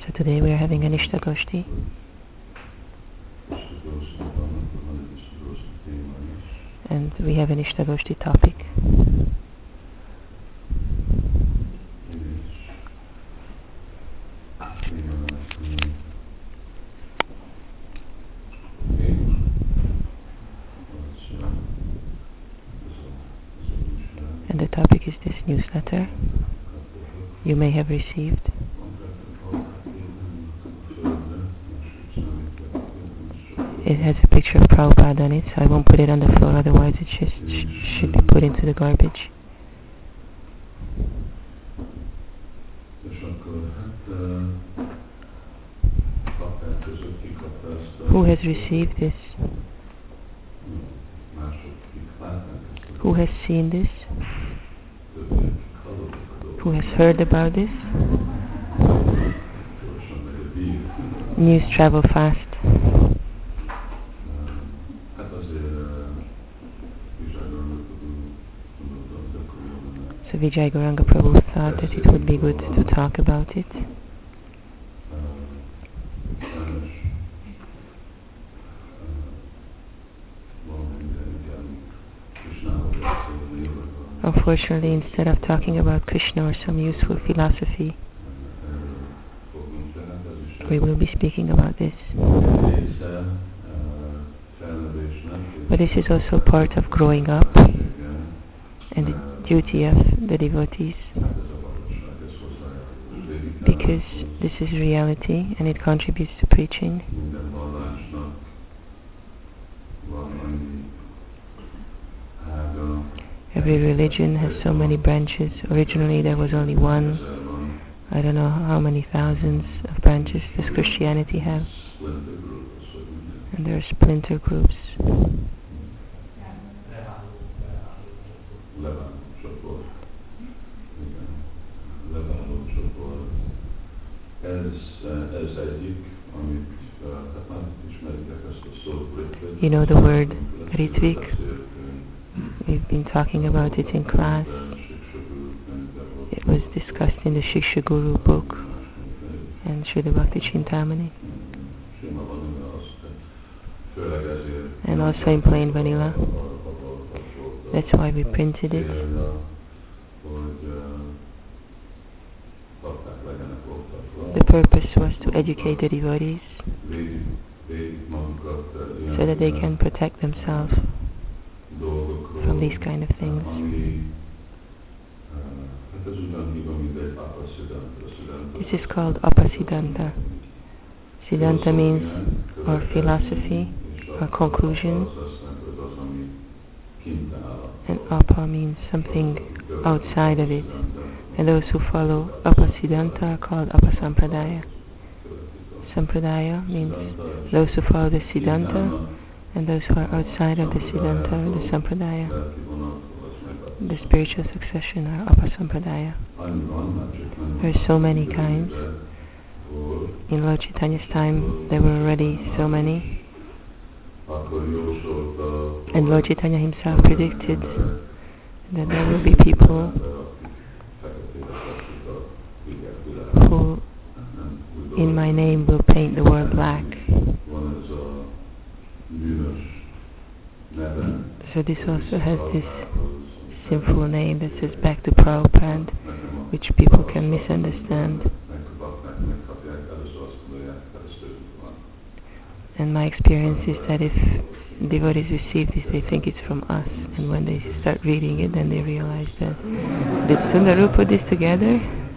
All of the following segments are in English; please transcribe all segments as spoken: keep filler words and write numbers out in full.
So today we are having an Ishtagoshti. And we have an Ishtagoshti topic. And the topic is this newsletter you may have received. It has a picture of Prabhupada on it, so I won't put it on the floor, otherwise it just sh should be put into the garbage. Who has received this? Who has seen this? Who has heard about this? News travel fast. So Vijay Gauranga Prabhu thought that it would be good to talk about it. Unfortunately, instead of talking about Krishna or some useful philosophy, we will be speaking about this. But this is also part of growing up and the duty of the devotees, because this is reality and it contributes to preaching. Every religion has so many branches. Originally there was only one. I don't know how many thousands of branches does Christianity have. And there are splinter groups. You know the word Ritvik? We've been talking about it in class. It was discussed in the Shiksha Guru book and Srila Bhakti Chintamani. And also in plain vanilla. That's why we printed it. The purpose was to educate the devotees so that they can protect themselves from these kind of things. This is called Apasiddhanta. Siddhanta means or philosophy or conclusion, and Apa means something outside of it. And those who follow Apasiddhanta are called Apasampradaya. Sampradaya means those who follow the Siddhanta, and those who are outside of the Siddhanta or the Sampradaya. The spiritual succession are Apasampradaya. There are so many kinds. In Lord Chaitanya's time there were already so many. And Lord Chaitanya himself predicted that there will be people who in my name will paint the world black. So this also has this sinful name that says back to Prabhupada, which people can misunderstand. And my experience is that if devotees receive this, they think it's from us, and when they start reading it, then they realize that did Sundaru put this together?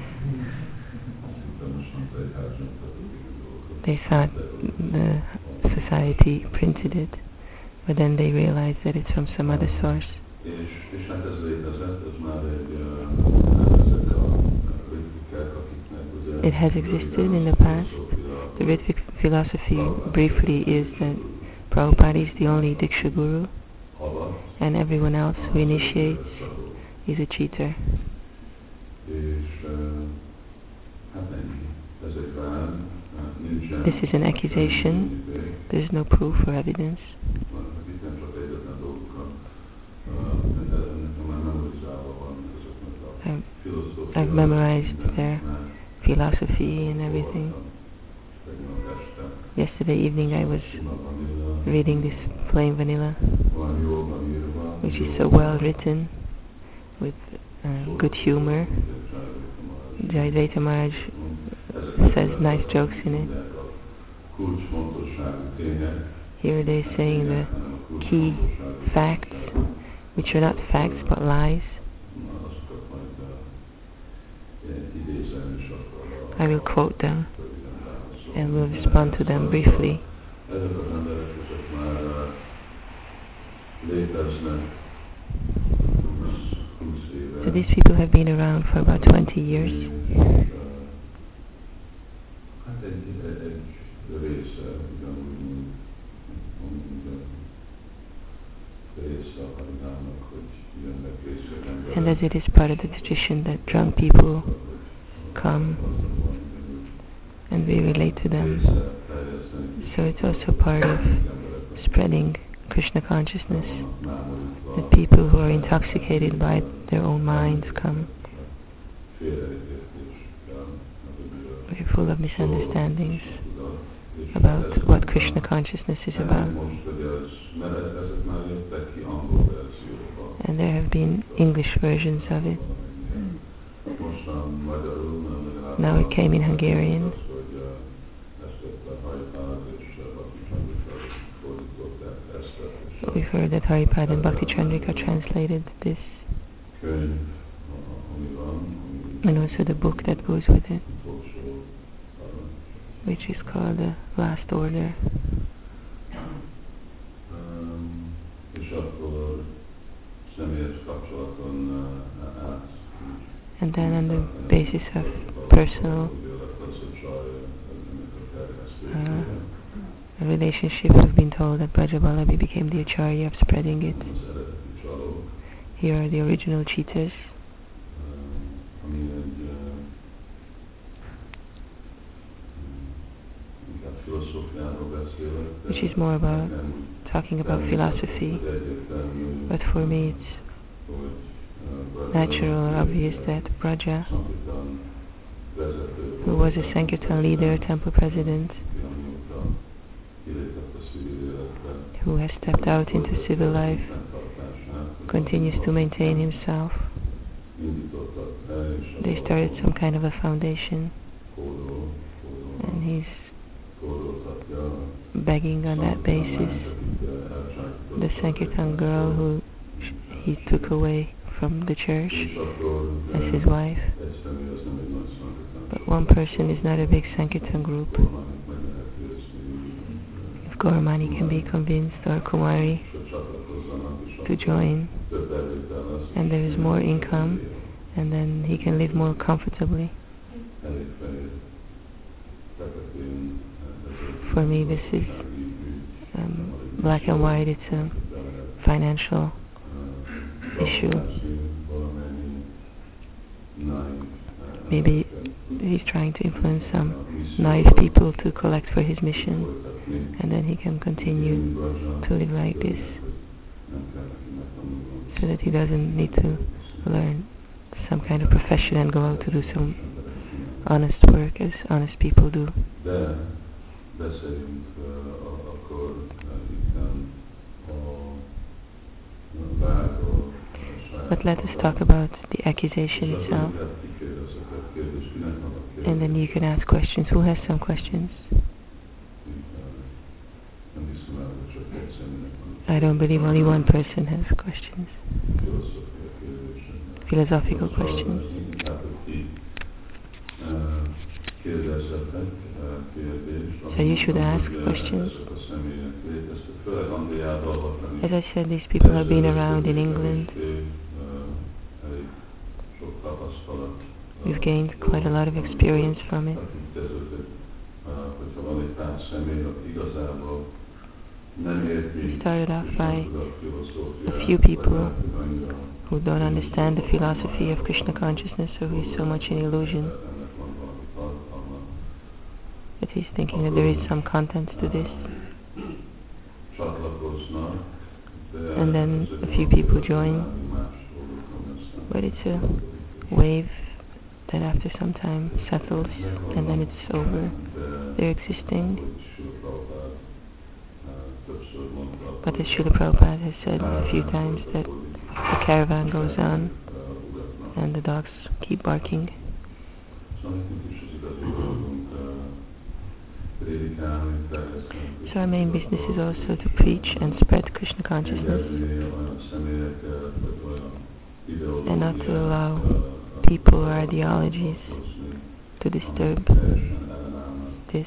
They thought the society printed it, but then they realized that it's from some other source. It has existed in the past. The Ritvik philosophy briefly is that Prabhupada is the only Diksha Guru, and everyone else who initiates is a cheater. This is an accusation. There is no proof or evidence. I've, I've memorized their philosophy and everything. Yesterday evening I was reading this Plain Vanilla, which is so well written, with uh, good humor. Jayadvaita Maharaj says nice jokes in it. Here they're saying the key facts, which are not facts but lies. I will quote them and will respond to them briefly. So these people have been around for about twenty years. And as it is part of the tradition that drunk people come and we relate to them, so it's also part of spreading Krishna consciousness, that people who are intoxicated by their own minds come. We're full of misunderstandings about what Krishna consciousness is about. And there have been English versions of it. Now it came in Hungarian. We've heard that Haripad and Bhakti Chandrika translated this, and also the book that goes with it, which is called The Last Order. And then on the basis of personal uh, relationship, we've been told that Brajavallabhi became the Acharya of spreading it. Here are the original cheaters. Which is more about talking about philosophy, but for me it's natural or obvious that Braja, who was a Sankirtan leader, temple president, who has stepped out into civil life, continues to maintain himself. They started some kind of a foundation, and he's begging on that basis the Sankirtan girl who he took away from the church as his wife. But one person is not a big Sankirtan group. If Gauramani can be convinced, or Kumari, to join, and there is more income, and then he can live more comfortably. For me, this is um, black and white. It's a financial issue. Maybe he's trying to influence some naive people to collect for his mission, and then he can continue to live like this, so that he doesn't need to learn some kind of profession and go out to do some honest work as honest people do. But let us talk about the accusation itself, and then you can ask questions. Who has some questions? I don't believe only one person has questions. Philosophical questions. So you should ask questions. As I said, these people have been around in England. We've gained quite a lot of experience from it. We started off by a few people who don't understand the philosophy of Krishna consciousness, so he's so much in illusion that he's thinking that there is some content to this. And then a few people join, but it's a wave that after some time settles and then it's over their existing. But as Srila Prabhupada has said a few times, that the caravan goes on and the dogs keep barking. So our main business is also to preach and spread Krishna consciousness, and not to allow people or ideologies to disturb this.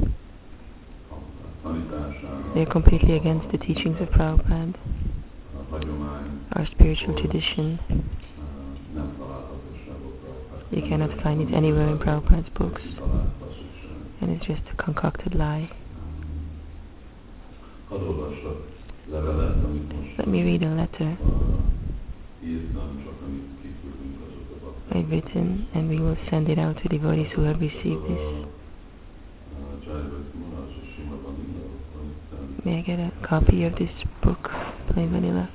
They are completely against the teachings of Prabhupada, our spiritual tradition. You cannot find it anywhere in Prabhupada's books, and it's just a concocted lie. Let me read a letter I've written, and we will send it out to devotees who have received this. May I get a copy of this book, Plain Vanilla?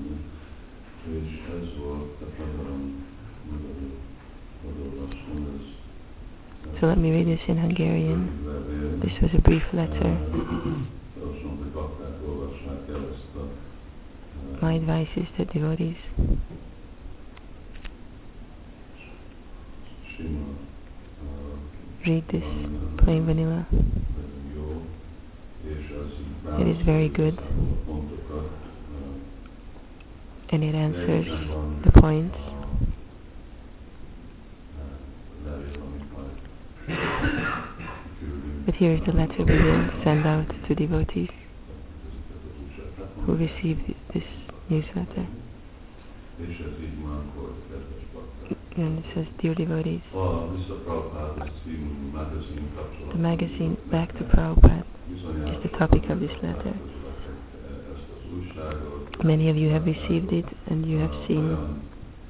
So let me read this in Hungarian. This was a brief letter. My advice is that devotees read this Plain Vanilla. It is very good, and it answers the points. But here is the letter we will send out to devotees who receive this newsletter. And it says, Dear devotees, the magazine Back to Prabhupada is the topic of this letter. Many of you have received it, and you have seen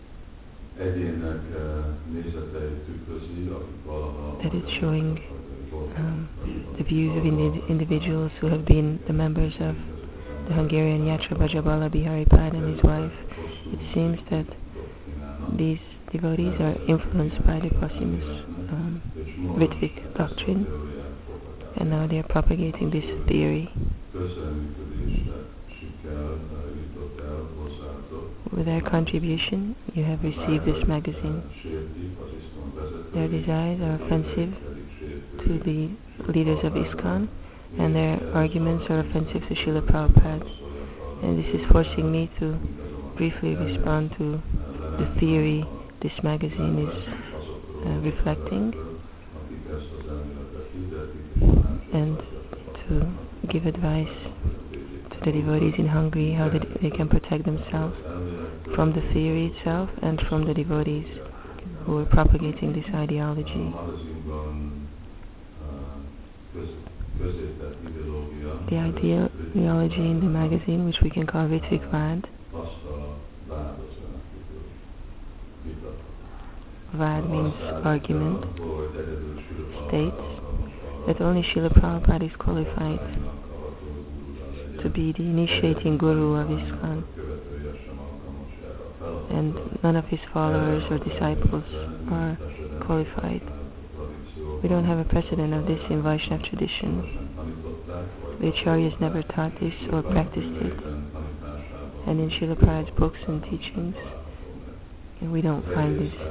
that it's showing um, the views of indi individuals who have been the members of the Hungarian Yatra Bhajabala Biharipad and his wife. It seems that these devotees are influenced by the posthumous um, Ritvik doctrine, and now they are propagating this theory. With their contribution, you have received this magazine. Their desires are offensive to the leaders of ISKCON, and their arguments are offensive to Srila Prabhupada. And this is forcing me to briefly respond to the theory this magazine is uh, reflecting, and to give advice to the devotees in Hungary how they, they can protect themselves from the theory itself and from the devotees who are propagating this ideology. The ideology in the magazine, which we can call Ritvikvad, Vad means argument, states that only Srila Prabhupada is qualified to be the initiating guru of ISKCON, and none of his followers or disciples are qualified. We don't have a precedent of this in Vaishnava tradition. The Acharyas never taught this or practiced it, and in Srila Prabhupada's books and teachings, and we don't find this.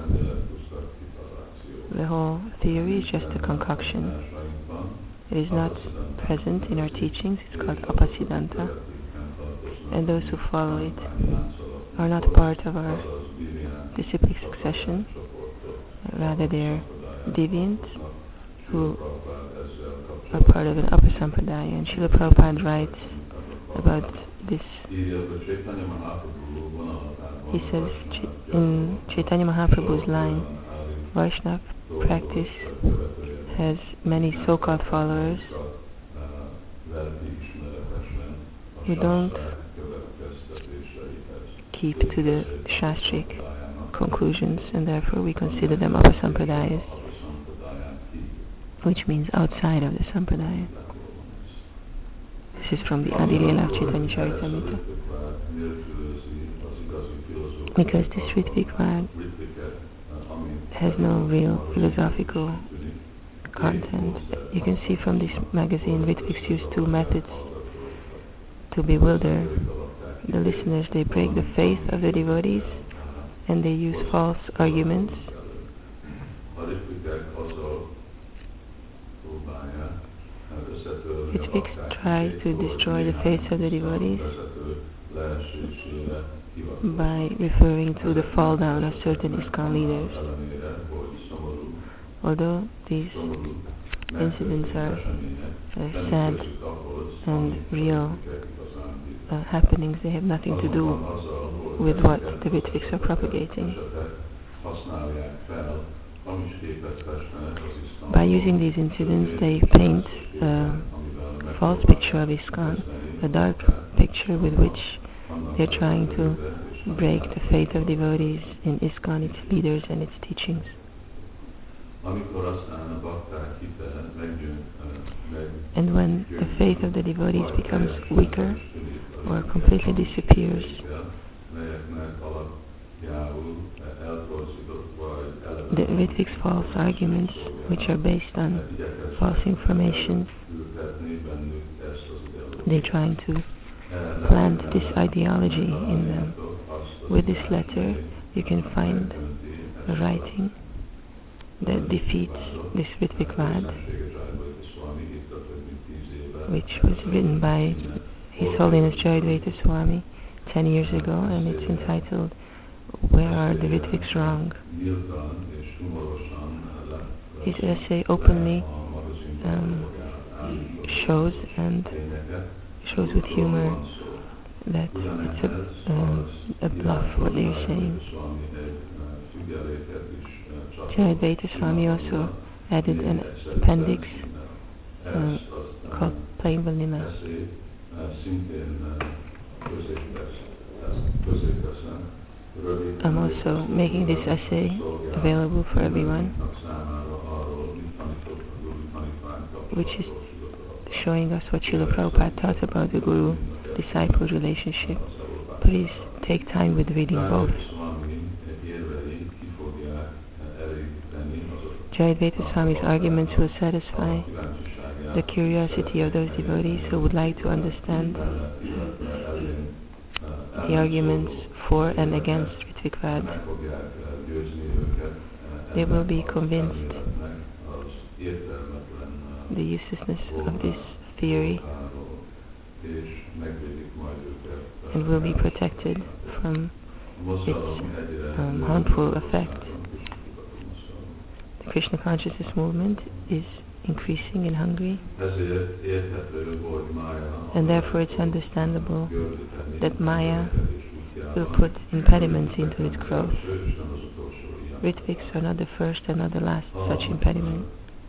The whole theory is just a concoction. It is not present in our teachings. It's called Apasiddhanta, and those who follow it are not part of our disciplic succession. Rather, they are deviants who are part of an Apasampradaya. And Srila Prabhupada writes about this. He says in Chaitanya Mahaprabhu's line, Vaishnava practice has many so-called followers who don't keep to the Shastric conclusions, and therefore we consider them Apasampradayas, which means outside of the Sampradaya. This is from the Adi Leela of Chaitanya Charitamrita. Because this Ritvikvad has no real philosophical content. You can see from this magazine, Ritviks use two methods to bewilder the listeners. They break the faith of the devotees and they use false arguments. Ritviks try to destroy the faith of the devotees by referring to the fall down of certain ISKCON leaders. Although these incidents are uh, sad and real uh, happenings, they have nothing to do with what the Ritviks are propagating. By using these incidents, they paint a false picture of ISKCON, a dark picture with which they're trying to break the faith of devotees in ISKCON, its leaders and its teachings. And when the faith of the devotees becomes weaker or completely disappears, the Ritviks' false arguments, which are based on false information, they're trying to plant this ideology in them. With this letter, you can find a writing that defeats this Ritvik-vad, which was written by His Holiness Jayadvaita Swami ten years ago, and it's entitled, Where Are the Ritviks Wrong? His essay openly um, shows and shows with humor that it's a, um, a bluff what they're saying. Jayadvaita Swami also added an appendix uh, called Plain Vanilla. I'm also making this essay available for everyone, which is showing us what Srila Prabhupada taught about the Guru-disciple relationship. Please take time with reading both. Jayadvaita Swami's arguments will satisfy the curiosity of those devotees who would like to understand the arguments for and against Ritvik-vad. They will be convinced the uselessness of this theory and will be protected from its um, harmful effect. The Krishna consciousness movement is increasing in Hungary, and therefore it's understandable that Maya will put impediments into its growth. Ritviks are not the first and not the last such impediment.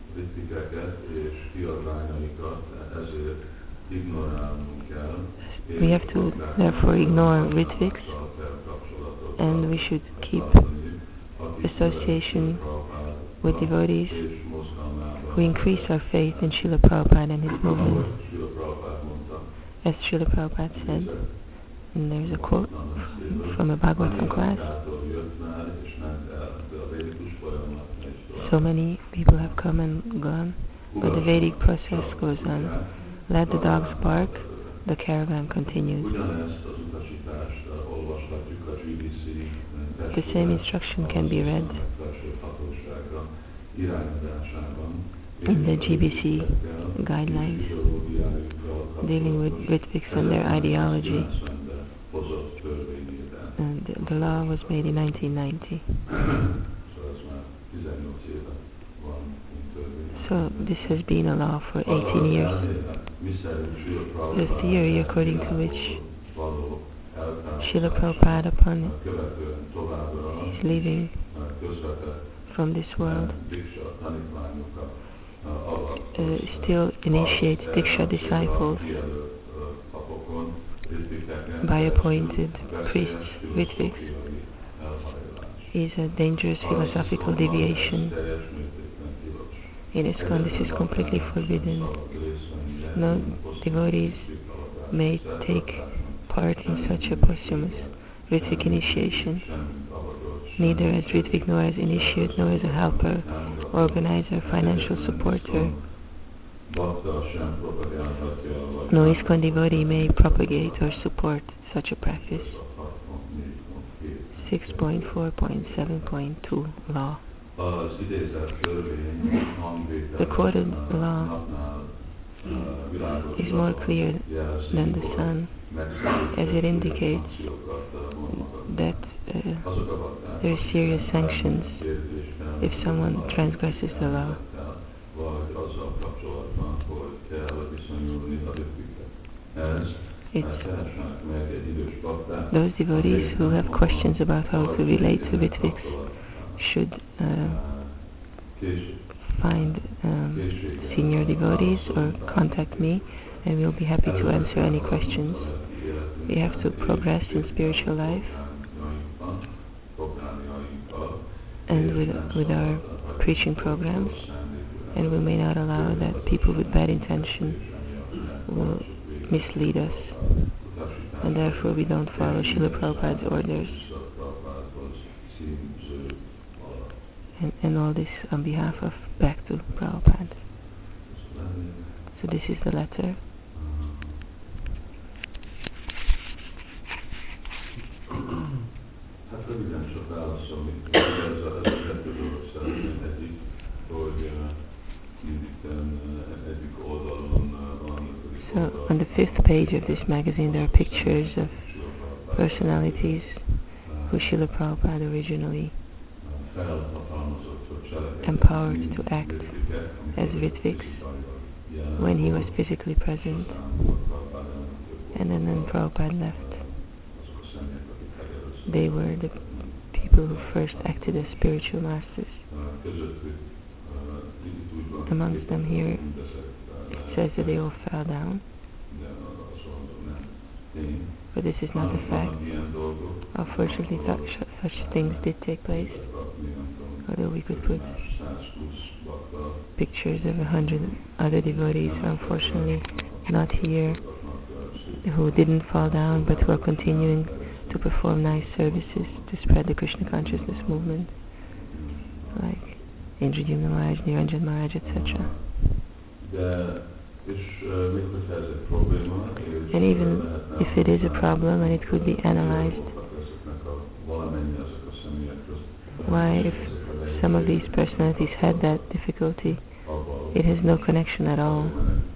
We have to therefore ignore Ritviks, and we should keep association with devotees who increase our faith in Srila Prabhupada and his movement. As Srila Prabhupada said, and there's a quote from a Bhagavatam class, so many people have come and gone, but the Vedic process goes on. Let the dogs bark, the caravan continues. The same instruction can be read in the G B C guidelines dealing with Ritviks and their ideology. And the, the law was made in nineteen ninety. So this has been a law for eighteen years. The theory according to which Srila Prabhupada, upon his leaving from this world, uh, still initiates Diksha disciples by appointed priests, Ritviks, is a dangerous philosophical deviation. In ISKCON, this is completely forbidden. No devotees may take part in such a posthumous Ritvik initiation. neither as Ritvik nor as initiate nor as a helper, organizer, financial supporter. No ISKCON devotee may propagate or support such a practice. six point four point seven point two Law. The quoted law is more clear than the sun, as it indicates that uh, there are serious sanctions if someone transgresses the law. It's those devotees who have questions about how to relate to Ritviks should uh, find um, senior devotees or contact me, and we'll be happy to answer any questions. We have to progress in spiritual life, and with, with our preaching programs, and we may not allow that people with bad intention will mislead us, and therefore we don't follow Srila Prabhupada's orders. And, and all this on behalf of back to Prabhupada. So this is the letter. So on the fifth page of this magazine there are pictures of personalities who Srila Prabhupada originally empowered to act as Ritviks when he was physically present, and then when Prabhupada left. They were the people who first acted as spiritual masters. Amongst them here it says that they all fell down, but this is not the fact. Unfortunately, such, such things did take place, although we could put pictures of a hundred other devotees who are unfortunately not here, who didn't fall down but who are continuing to perform nice services to spread the Krishna consciousness movement, like Indradyumna Maharaj, Niranjan Maharaj, et cetera. And even if it is a problem and it could be analyzed, why, if some of these personalities had that difficulty, it has no connection at all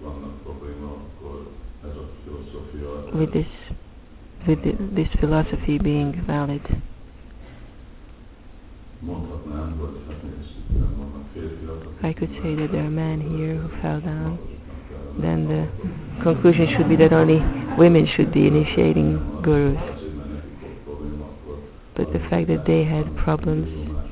with this with the, this philosophy being valid. I could say that there are men here who fell down, then the conclusion should be that only women should be initiating gurus. But the fact that they had problems,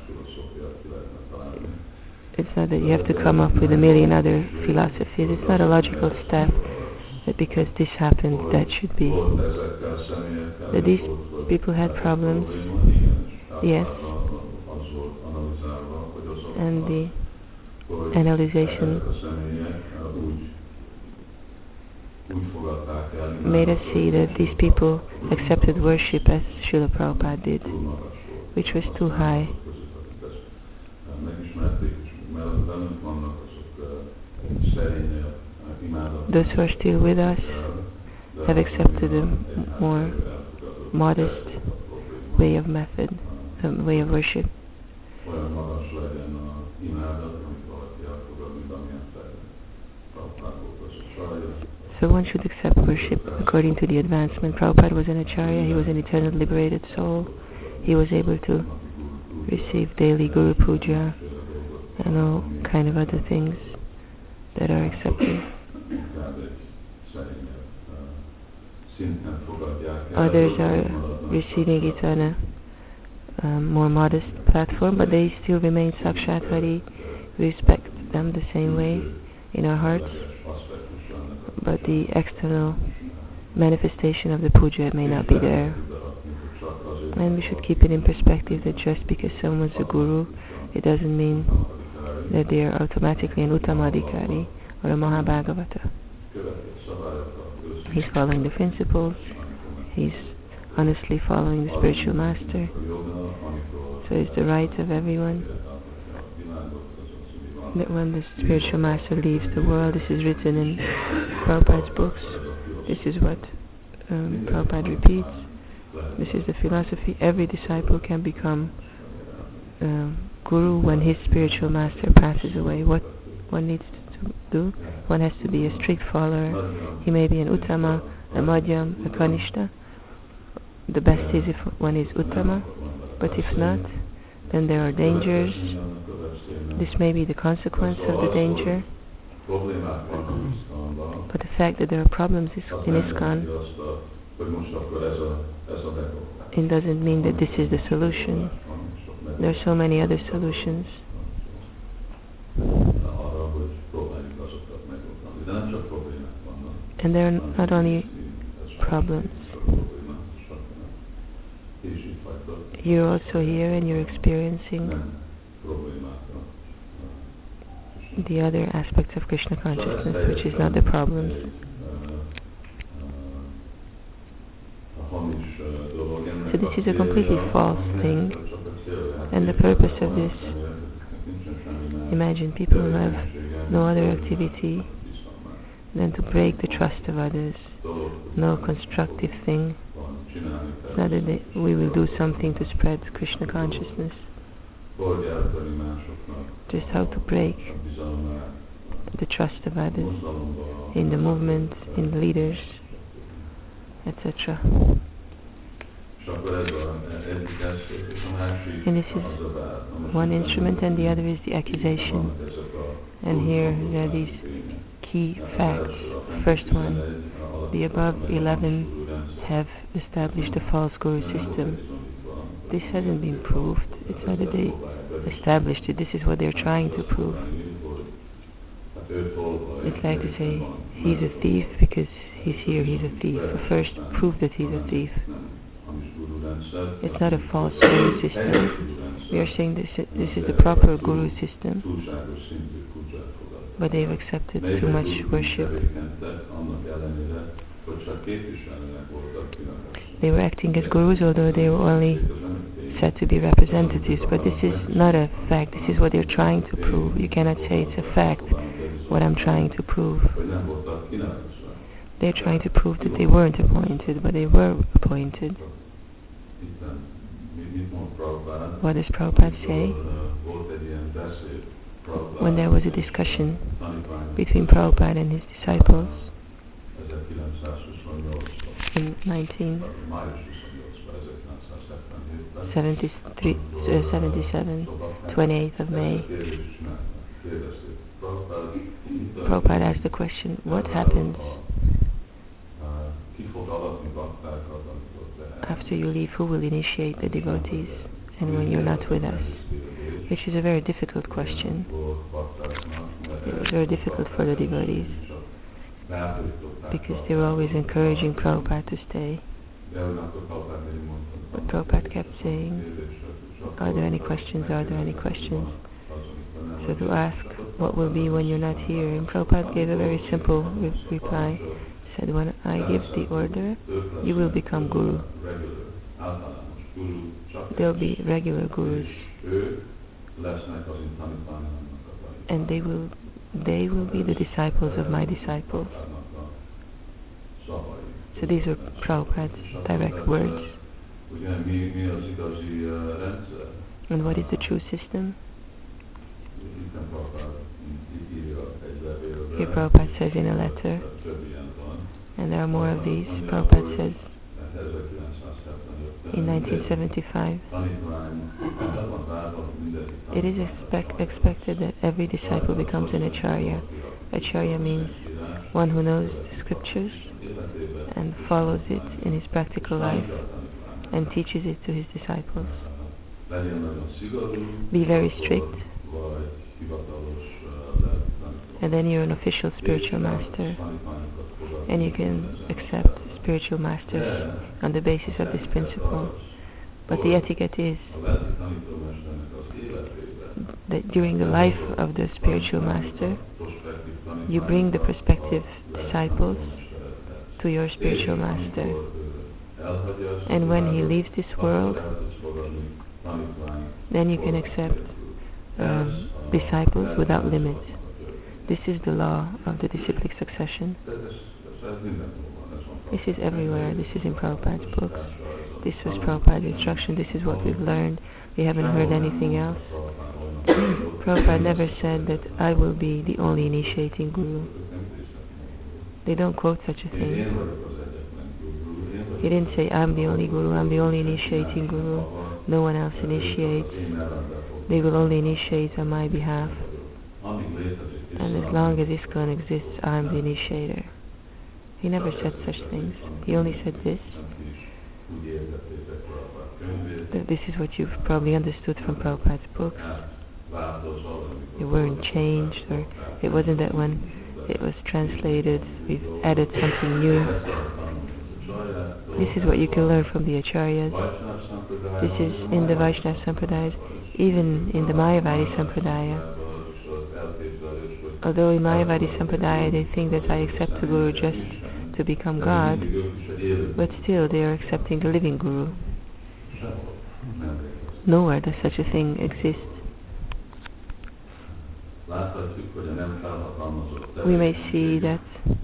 it's not that you have to come up with a million other philosophies. It's not a logical step that because this happened, that should be. That these people had problems, yes, and the analyzation made us see that these people accepted worship as Srila Prabhupada did, which was too high. Those who are still with us have accepted a more modest way of method, um, way of worship. So one should accept worship according to the advancement. Prabhupada was an acharya, he was an eternal liberated soul. He was able to receive daily Guru Puja and all kind of other things that are accepted. Others are receiving it on a um, more modest platform, but they still remain Sakshat Hari. We respect them the same way in our hearts, but the external manifestation of the puja may not be there. And we should keep it in perspective that just because someone's a guru, it doesn't mean that they are automatically an Uttamadhikari or a Mahabhagavata. He's following the principles, he's honestly following the spiritual master. So it's the right of everyone that when the spiritual master leaves the world, this is written in Prabhupada's books, this is what um, Prabhupada repeats, this is the philosophy, every disciple can become um, guru when his spiritual master passes away. What one needs to do, one has to be a strict follower. He may be an Uttama, a Madhyam, a Kanishta. The best is if one is Uttama, but if not, then there are dangers. This may be the consequence of the danger. But the fact that there are problems in ISKCON, it doesn't mean that this is the solution. There are so many other solutions. And there are not only problems. You're also here and you're experiencing the other aspects of Krishna consciousness, which is not the problems. So this is a completely false thing, and the purpose of this, imagine people who have no other activity than to break the trust of others, no constructive thing. It's not that they, we will do something to spread Krishna consciousness, just how to break the trust of others in the movement, in leaders, et cetera. And this is one instrument, and the other is the accusation. And here there are these key facts. First one, the above eleven have established a false guru system. This hasn't been proved. It's not that they established it. This is what they're trying to prove. It's like to say, he's a thief because he's here, he's a thief. First, prove that he's a thief. It's not a false guru system. We are saying this, this is the proper guru system, but they've accepted too much worship. They were acting as gurus, although they were only said to be representatives, but this is not a fact. This is what they're trying to prove. You cannot say it's a fact, what I'm trying to prove. They're trying to prove that they weren't appointed, but they were appointed. What does Prabhupada say? When there was a discussion between Prabhupada and his disciples in nineteen seventy-seven, twenty-eighth of May, Prabhupada asked the question, what happens after you leave? Who will initiate the devotees, and when you're not with us? Which is a very difficult question. It was very difficult for the devotees, because they were always encouraging Prabhupada to stay. But Prabhupada kept saying, are there any questions, are there any questions? So to ask, what will be when you're not here? And Prabhupada gave a very simple re reply. He said, when I give the order, you will become guru. There'll be regular gurus. And they will, they will be the disciples of my disciples. So these are Prabhupada's direct words. And what is the true system? Here Prabhupada says in a letter, and there are more of these. Prabhupada says in nineteen seventy-five, it is expect, expected that every disciple becomes an acharya. Acharya means one who knows the scriptures and follows it in his practical life and teaches it to his disciples. Be very strict, and then you're an official spiritual master, and you can accept spiritual masters on the basis of this principle. But the etiquette is that during the life of the spiritual master, you bring the prospective disciples to your spiritual master, And when he leaves this world, then you can accept um, disciples without limit. This is the law of the disciplic succession. This is everywhere. This is in Prabhupada's books. This was Prabhupada's instruction. This is what we've learned. We haven't heard anything else. Prabhupada never said that I will be the only initiating guru. They don't quote such a thing. He didn't say, I'm the only guru, I'm the only initiating guru. No one else initiates. They will only initiate on my behalf. And as long as ISKCON exists, I'm the initiator. He never said such things. He only said this. That this is what you've probably understood from Prabhupada's books. They weren't changed, or it wasn't that when it was translated, we've added something new. This is what you can learn from the Acharyas. This is in the Vaishnava Sampradayas, even in the Mayavadi Sampradaya. Although in Mayavadi Sampradaya they think that I accept the Guru just to become God, but still they are accepting the living Guru. Nowhere does such a thing exist. We may see that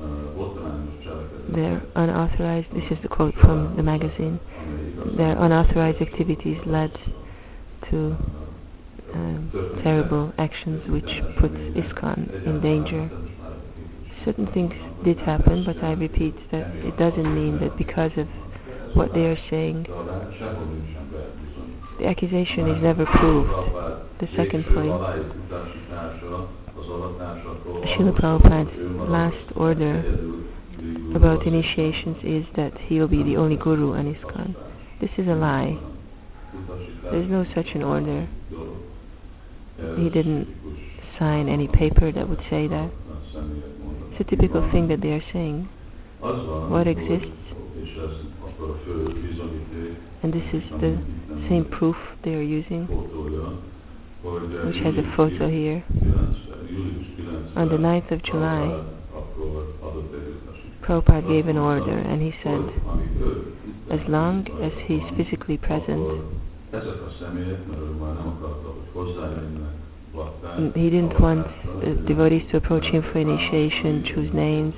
their unauthorized, this is the quote from the magazine, their unauthorized activities led to um, terrible actions which put ISKCON in danger. Certain things did happen, but I repeat that it doesn't mean that because of what they are saying, the accusation is never proved. The second point, Srila Prabhupada's last order about initiations is that he will be the only guru on ISKCON. This is a lie. There is no such an order. He didn't sign any paper that would say that. It's a typical thing that they are saying. What exists, and this is the same proof they are using, which has a photo here. On the ninth of July, Prabhupada gave an order, and he said, as long as he's physically present, he didn't want uh, devotees to approach him for initiation, choose names.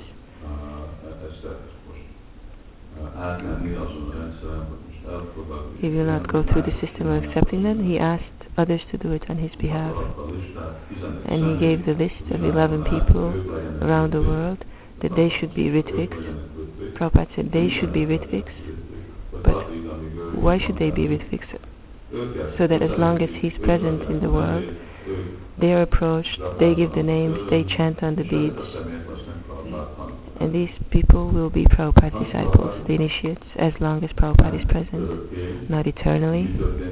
He will not go through the system of accepting them. He asked others to do it on his behalf. And he gave the list of eleven people around the world that they should be Ritviks. Prabhupada said they should be Ritviks. But why should they be Ritviks? So that as long as he's present in the world, they are approached, they give the names, they chant on the beads. And these people will be Prabhupada disciples, the initiates, as long as Prabhupada is present, not eternally.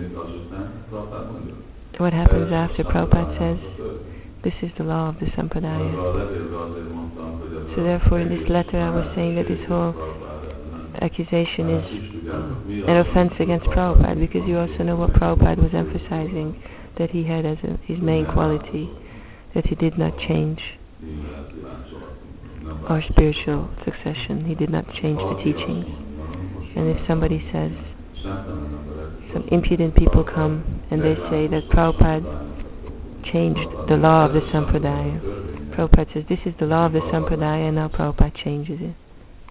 What happens after Prabhupada says, this is the law of the Sampradaya. So therefore in this letter I was saying that this whole accusation is an offense against Prabhupada, because you also know what Prabhupada was emphasizing, that he had as a, his main quality, that he did not change our spiritual succession. He did not change the teachings. And if somebody says, some impudent people come and they say that Prabhupada changed the law of the Sampradaya. Prabhupada says, this is the law of the Sampradaya, and now Prabhupada changes it.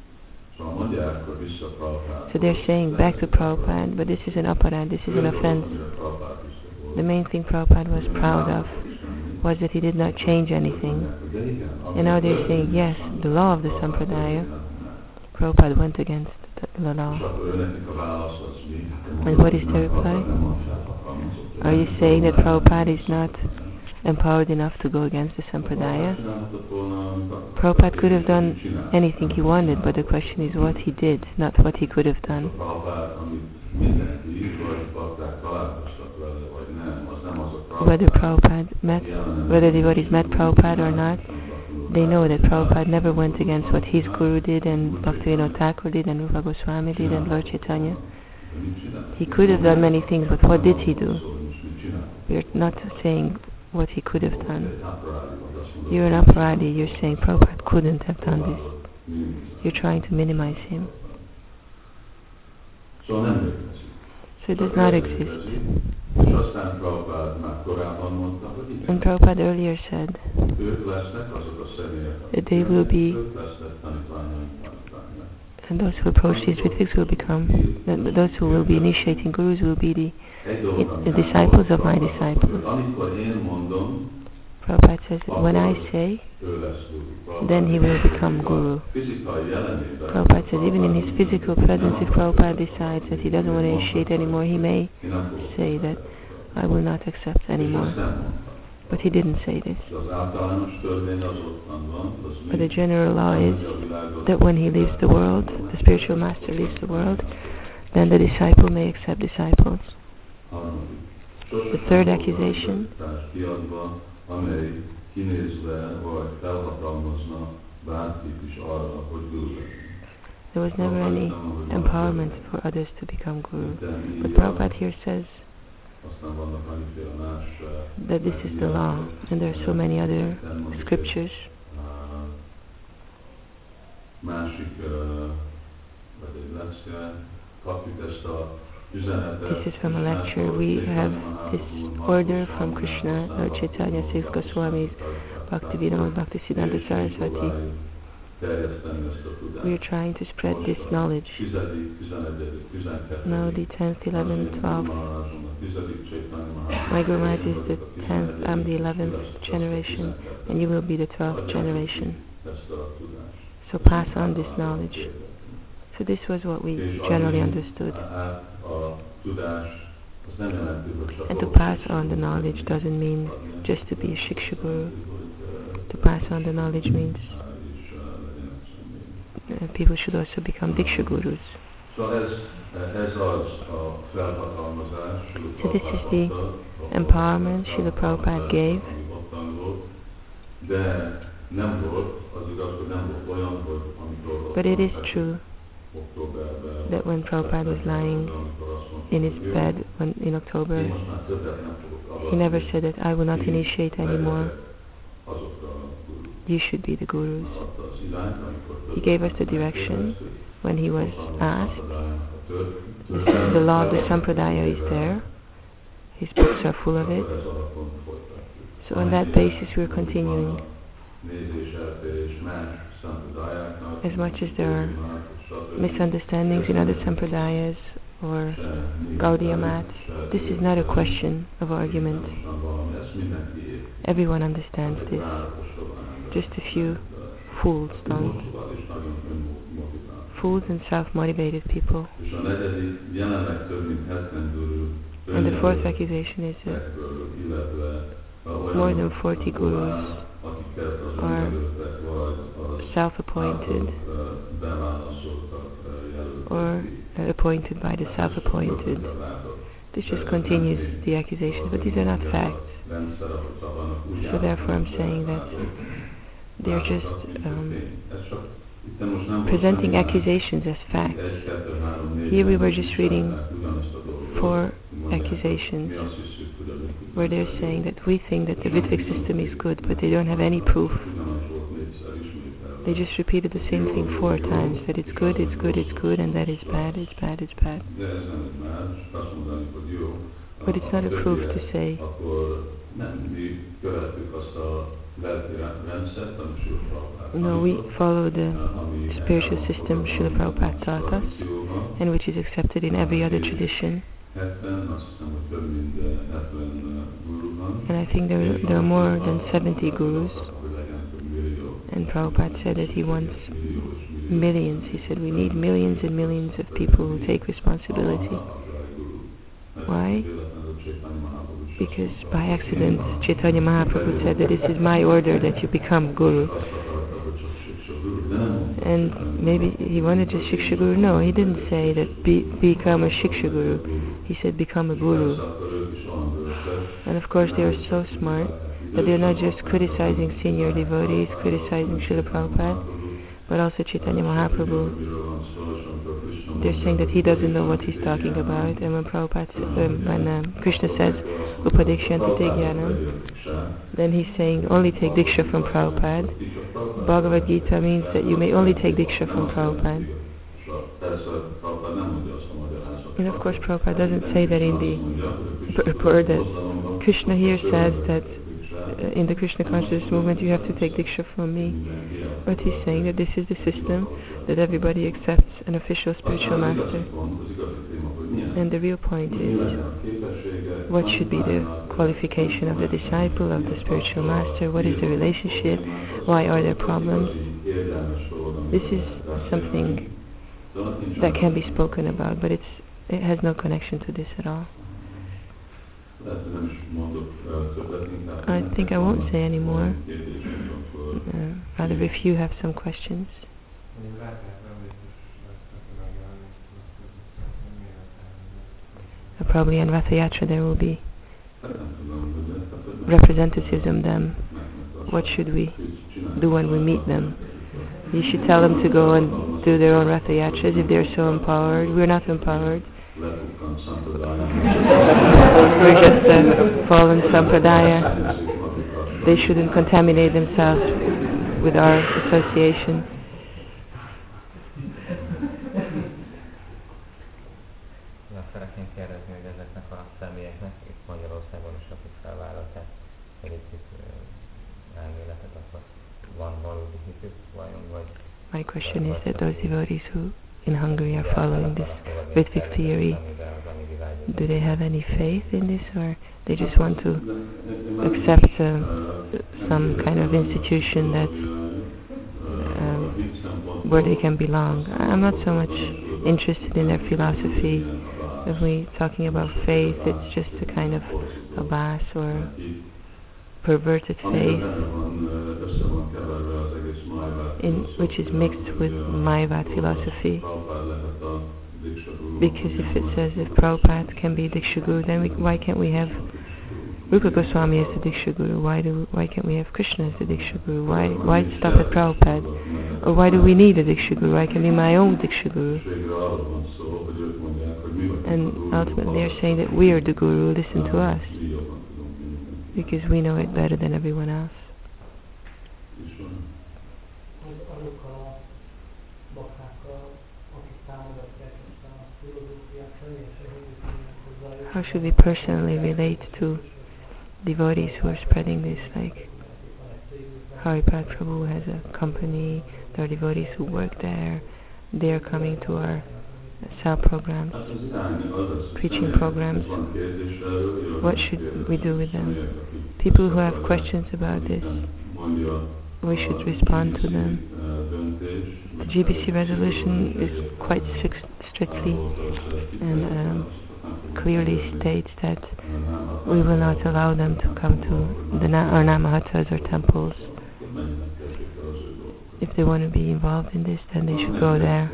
So they're saying back to Prabhupada, but this is an aparad, this is an offense. The main thing Prabhupada was proud of was that he did not change anything. And now they're saying, yes, the law of the Sampradaya, Prabhupada went against the, the law. And what is the reply? Are you saying that Prabhupada is not empowered enough to go against the Sampradaya? Prabhupada could have done anything he wanted, but the question is what he did, not what he could have done. Whether Prabhupada met, whether devotees met Prabhupada or not, they know that Prabhupada never went against what his Guru did, and Bhaktivinoda Thakur did, and Rupa Goswami did, and Lord Chaitanya. He could have done many things, but what did he do? We're not saying what he could have done. You're an aparadi, you're saying Prabhupada couldn't have done this. You're trying to minimize him. Szóval nem létezik. So it does not exist. És aztán Prabhupád már korábban mondta, hogy igen. And Prabhupada earlier said Ők lesznek azok a személyek, that they will be, ők lesznek tanítványaink, tanítványok. and those who approach these Ritviks will become, that those who will be initiating gurus will be the, the disciples of my disciples. Amikor én mondom, Prabhupada says that when I say, then he will become guru. Prabhupada says even in his physical presence, if Prabhupada decides that he doesn't want to initiate anymore, he may say that I will not accept anymore. But he didn't say this. But the general law is that when he leaves the world, the spiritual master leaves the world, then the disciple may accept disciples. The third accusation, amely kinézve vagy felhatalmazna bárkit is arra, hogy guru legyen. There was never any empowerment for others to become guru. But Prabhupada here says that this is the law, and there are so many other scriptures. This is from a lecture. We have this order from Krishna, Lord Chaitanya, Six Goswamis, Bhaktivinoda, Bhaktisiddhanta Saraswati. We are trying to spread this knowledge. Now the tenth, eleventh, twelfth. My Guru Maharaj is the tenth, I'm the eleventh generation, and you will be the twelfth generation. So pass on this knowledge. So this was what we generally understood. And to pass on the knowledge doesn't mean just to be a Shiksha Guru. To pass on the knowledge means uh, people should also become Diksha Gurus. So this is the empowerment Srila Prabhupada gave. But it is true that when Prabhupada was lying in his bed when, in October, he never said that I will not initiate anymore. You should be the gurus. He gave us the direction when he was asked. The, the law of the Sampradaya is there. His books are full of it. So on that basis we are continuing. As much as there are misunderstandings in other Sampradayas or Gaudiya Math, this is not a question of argument. Everyone understands this. Just a few fools don't. Fools and self-motivated people. And the fourth accusation is that more than forty gurus are self-appointed or appointed by the self-appointed. This just continues the accusation, but these are not facts. So therefore I'm saying that they're just um, presenting accusations as facts. Here we were just reading four accusations where they're saying that we think that the Ritvik system is good, but they don't have any proof. They just repeated the same thing four times, that it's good, it's good, it's good, and that it's bad, it's bad, it's bad. But it's not a proof to say no, we follow the spiritual system Srila Prabhupada taught us, and which is accepted in every other tradition. And I think there, there are more than seventy gurus. And Prabhupada said that he wants millions. He said we need millions and millions of people who take responsibility. Why? Because by accident Chaitanya Mahaprabhu said that this is my order that you become guru. And maybe he wanted just Shiksha Guru. No, he didn't say that be, become a Shiksha Guru. He said become a guru. And of course they are so smart that they are not just criticizing senior devotees, criticizing Srila Prabhupada, but also Chaitanya Mahaprabhu. They're saying that he doesn't know what he's talking about. And when Prabhupada, um, when um, Krishna says Upadikshyanti te jnanam, then he's saying only take Diksha from Prabhupada. Bhagavad Gita means that you may only take Diksha from Prabhupada. And of course Prabhupada doesn't say that in the purport that Krishna here says that uh, in the Krishna consciousness movement you have to take Diksha from me. But he's saying that this is the system, that everybody accepts an official spiritual master. And the real point is, what should be the qualification of the disciple, of the spiritual master? What is the relationship? Why are there problems? This is something that can be spoken about, but it's it has no connection to this at all. I think I won't say any more. Uh, rather, if you have some questions. Uh, probably in Ratha Yatra there will be representatives of them. What should we do when we meet them? You should tell them to go and do their own Ratha Yatras if they're so empowered. We're not empowered. We're just a fallen sampradaya. They shouldn't contaminate themselves with our association. Ja, szeretném kérdezni, hogy ezeknek a személyeknek itt Magyarországon is, akik felvállalták egy kicsit elméletet, akkor van valódi hitük vajon, vagy... My question is that those devotees who in Hungary are following this Ritvic theory, do they have any faith in this, or they just want to accept uh, some kind of institution that um, where they can belong? I'm not so much interested in their philosophy. If we're talking about faith, it's just a kind of a bas or perverted faith in, which is mixed with Mayavad philosophy. Because if it says if Prabhupada can be Diksha Guru, then we, why can't we have Rupa Goswami as the Diksha Guru? Why do why can't we have Krishna as the Diksha Guru? Why why stop at Prabhupada? Or why do we need a Diksha Guru? I can be my own Diksha Guru. And ultimately they're saying that we are the Guru, listen to us. Because we know it better than everyone else. How should we personally relate to devotees who are spreading this? Like Haripad Prabhu has a company, there are devotees who work there, they are coming to our sal programs, preaching programs. What should we do with them? People who have questions about this, we should respond to them. The G B C resolution is quite strict, strictly and um, clearly states that we will not allow them to come to the na- our Namahatas or temples. If they want to be involved in this, then they should go there.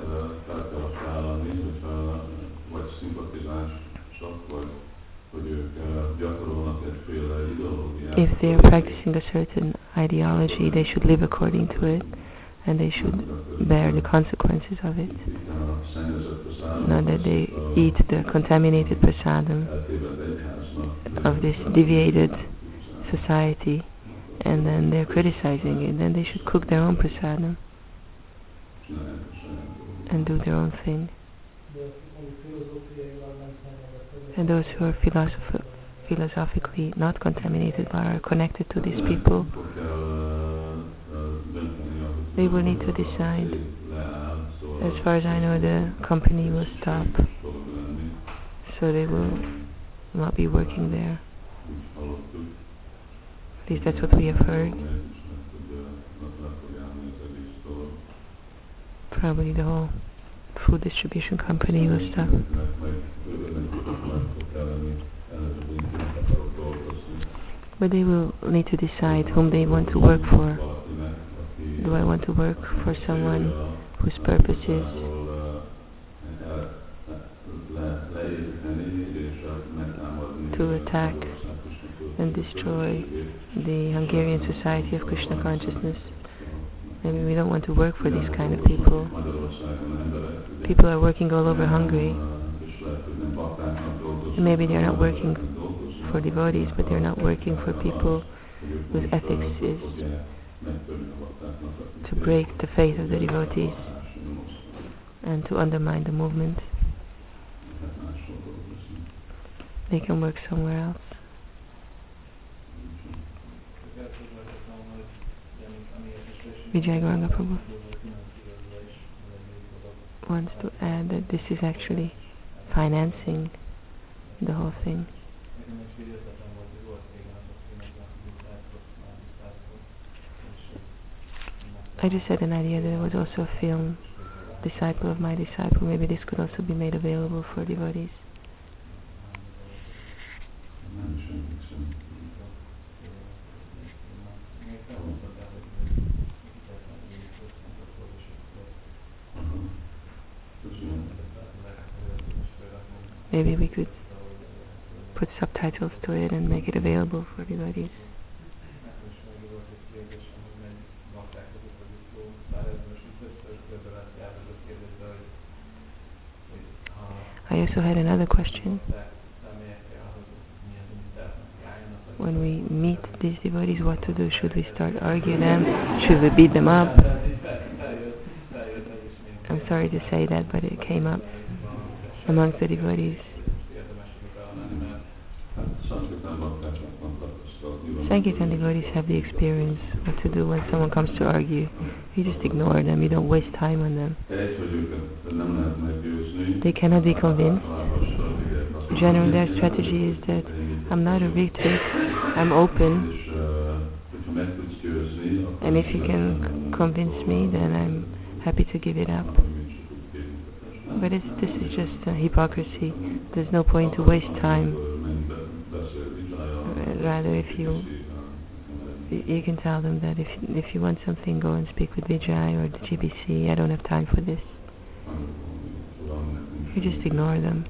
If they are practicing a certain ideology, they should live according to it, and they should bear the consequences of it. Not that they eat the contaminated prasadam of this deviated society, and then they're criticizing it. Then they should cook their own prasadam and do their own thing. And those who are philosoph- philosophically not contaminated but are connected to these people, they will need to decide. As far as I know, the company will stop, so they will not be working there. At least that's what we have heard. Probably the whole food distribution company will stop. But they will need to decide whom they want to work for. Do I want to work for someone whose purpose is to attack and destroy the Hungarian Society of Krishna Consciousness? Maybe we don't want to work for these kind of people. People are working all over Hungary. And maybe they're not working for devotees, but they're not working for people whose ethics is to break the faith of the devotees and to undermine the movement. They can work somewhere else. Vijay Gauranga Prabhu wants to add that this is actually financing the whole thing. I just had an idea that there was also a film, Disciple of My Disciple. Maybe this could also be made available for devotees. Maybe we could put subtitles to it and make it available for devotees. I also had another question. When we meet these devotees, what to do? Should we start arguing them? Should we beat them up? I'm sorry to say that, but it came up amongst the devotees. Sankirtan devotees have the experience what to do when someone comes to argue. You just ignore them, you don't waste time on them. They cannot be convinced. Generally their strategy is that I'm not a Ritvik, I'm open, and if you can convince me, then I'm happy to give it up. But it's, this is just uh, hypocrisy. There's no point to waste time. Uh, rather, if you you can tell them that if if you want something, go and speak with Vijay or the G B C. I don't have time for this. You just ignore them.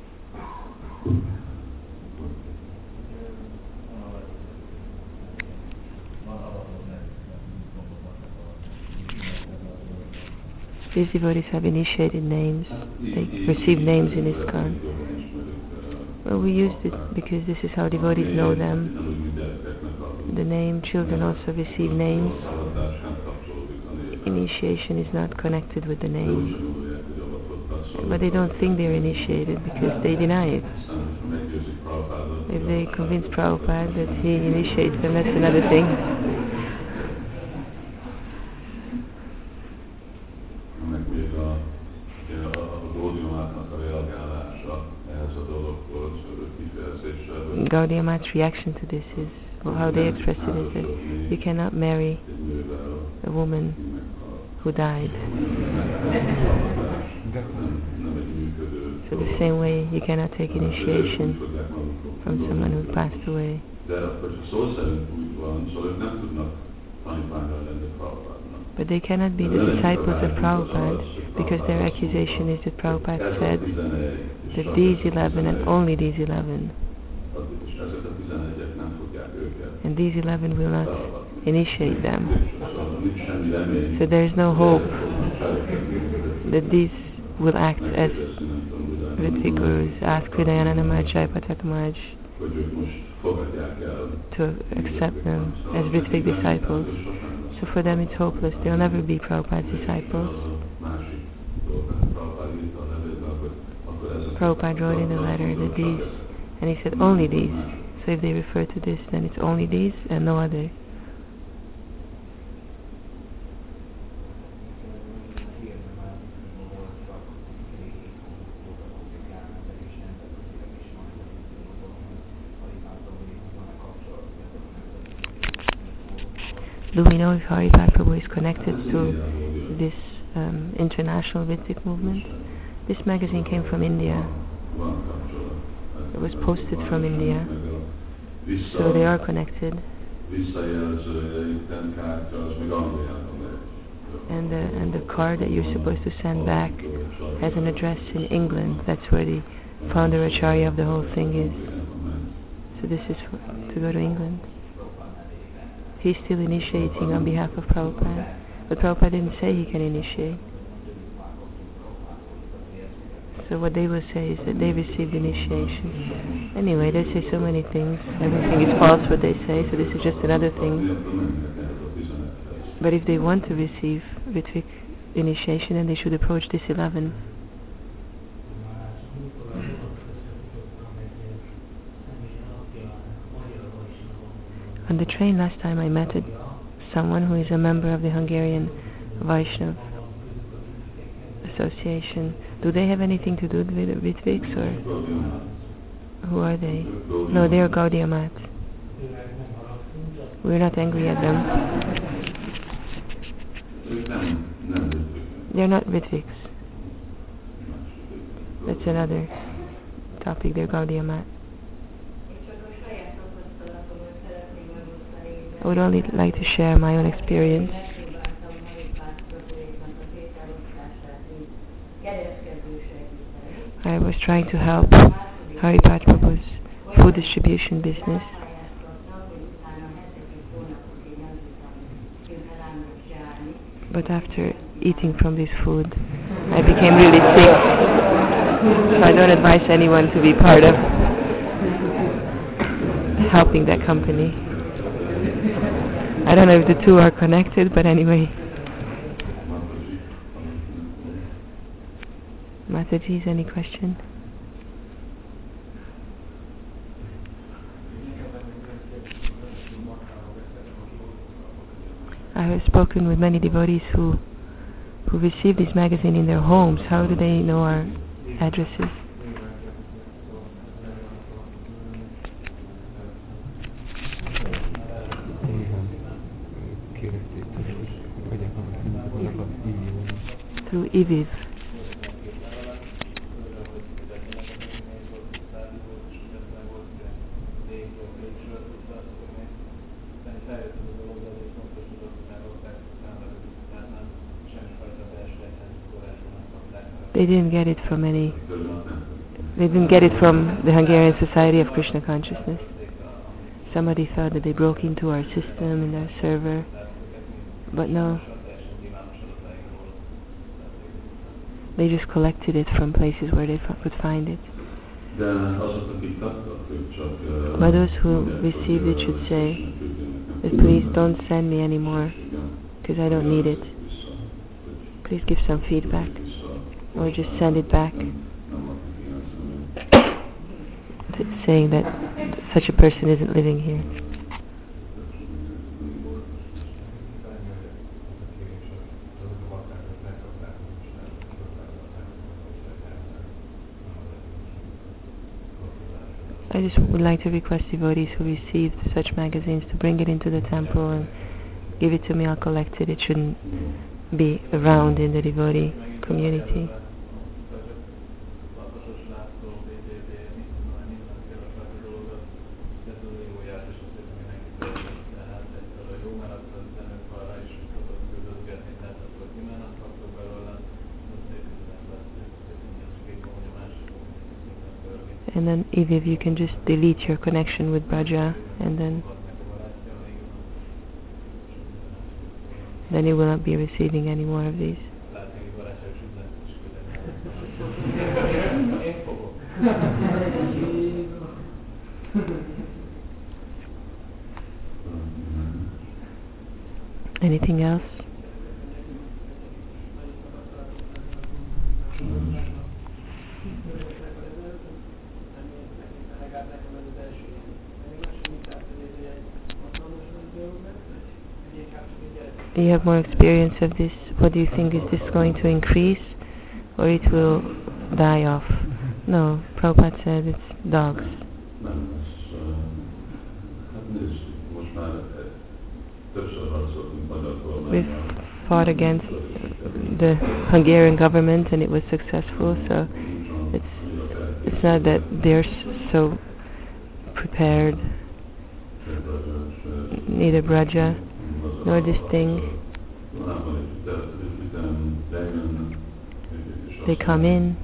These devotees have initiated names. They receive names in ISKCON. Well, we use it because this is how devotees know them. The name, children also receive names. Initiation is not connected with the name. But they don't think they're initiated because they deny it. If they convince Prabhupada that he initiates them, that's another thing. Gaudiya Math's reaction to this is, well, how they express it is that you cannot marry a woman who died. So the same way you cannot take initiation from someone who passed away. But they cannot be the disciples of Prabhupada because their accusation is that Prabhupada said that these eleven and only these eleven, and these eleven will not initiate them. So there is no hope that these will act as Ritvik Gurus. Ask Hridayananda Maharaj, Jayapataka Maharaj to accept them as Ritvik disciples. So for them it's hopeless. They'll never be Prabhupada's disciples. Prabhupada wrote in the letter that these, and he said only these. So if they refer to this, then it's only these and no other. Do we know if Haripal Prabhu is connected to this um, international Ritvik movement? This magazine came from India. It was posted from India. So they are connected. And the, and the card that you're supposed to send back has an address in England. That's where the founder Acharya of the whole thing is. So this is for, to go to England. He's still initiating on behalf of Prabhupada. But Prabhupada didn't say he can initiate. So what they will say is that they received initiation. Anyway, they say so many things. Everything is false what they say, so this is just another thing. But if they want to receive Ritvik initiation, then they should approach this eleven. On the train last time I met a, someone who is a member of the Hungarian Vaishnav Association. Do they have anything to do with Ritviks, or who are they? No, they are Gaudiya Math. We're not angry at them. They're not Ritviks. That's another topic. They're Gaudiya Math. I would only like to share my own experience. I was trying to help Haripad Prabhu's food distribution business. But after eating from this food, I became really sick. So I don't advise anyone to be part of helping that company. I don't know if the two are connected, but anyway. Mataji's, any question? I have spoken with many devotees who who receive this magazine in their homes. How do they know our addresses? Through I V I V. They didn't get it from any, they didn't get it from the Hungarian Society of Krishna Consciousness. Somebody thought that they broke into our system, in our server, but no. They just collected it from places where they f- could find it. But those who received it should say that please don't send me anymore, because I don't need it. Please give some feedback. Or just send it back, saying that such a person isn't living here. I just would like to request devotees who received such magazines to bring it into the temple and give it to me. I'll collect it. It shouldn't be around in the devotee community. And then if, if you can just delete your connection with Braja, and then then you will not be receiving any more of these. Anything else? Do you have more experience of this? What do you think? Is this going to increase, or it will die off? No, Prabhupada said it's dogs. We've fought against the Hungarian government and it was successful, so it's it's not that they're so prepared, neither Braja nor this thing. They come in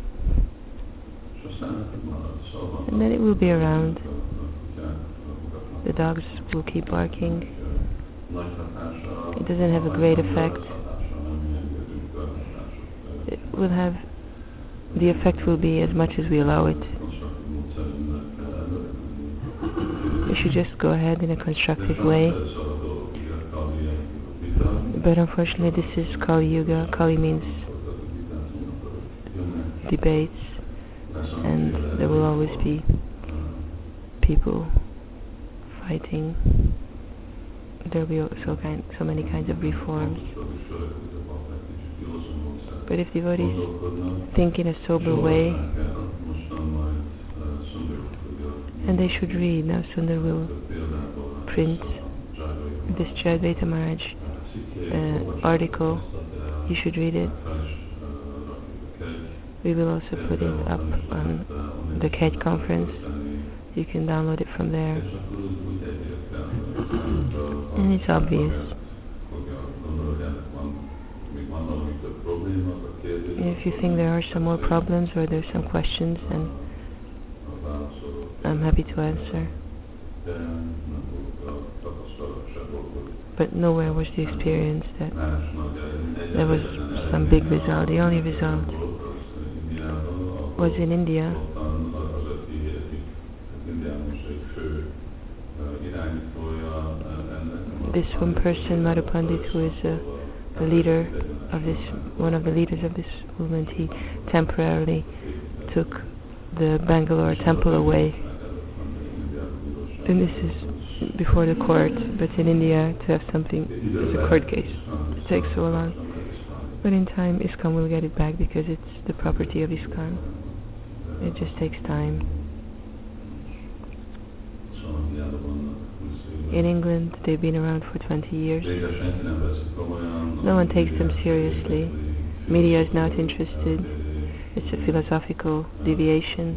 and then it will be around. The dogs will keep barking. It doesn't have a great effect. It will have, the effect will be as much as we allow it. We should just go ahead in a constructive way. But unfortunately this is Kali Yuga. Kali means debates, and there will always be people fighting. there will be so, kind, so many kinds of reforms. But if devotees think in a sober way, and they should read, now Sundar will print this Jadvaita Maharaj uh, article, you should read it. We will also put it up on the K E D conference. You can download it from there. And it's obvious. If you think there are some more problems or there's some questions, then I'm happy to answer. But nowhere was the experience that there was some big result. The only result was in India. This one person, Madhu Pandit, who is a, a leader of this, one of the leaders of this movement, he temporarily took the Bangalore temple away. And this is before the court, but in India to have something, it's a court case. It takes so long. But in time, ISKCON will get it back because it's the property of ISKCON. It just takes time. In England, they've been around for twenty years. No one takes them seriously. Media is not interested. It's a philosophical deviation.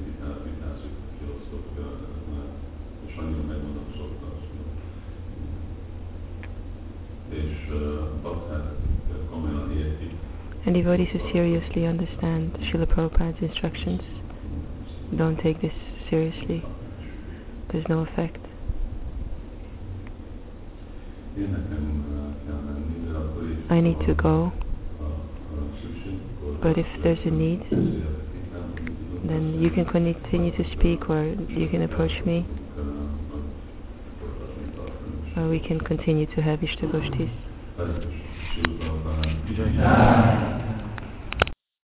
And devotees who seriously understand Srila Prabhupada's instructions don't take this seriously. There's no effect. I need to go, but if there's a need, then you can continue to speak, or you can approach me, or we can continue to have Ishtagoshtis.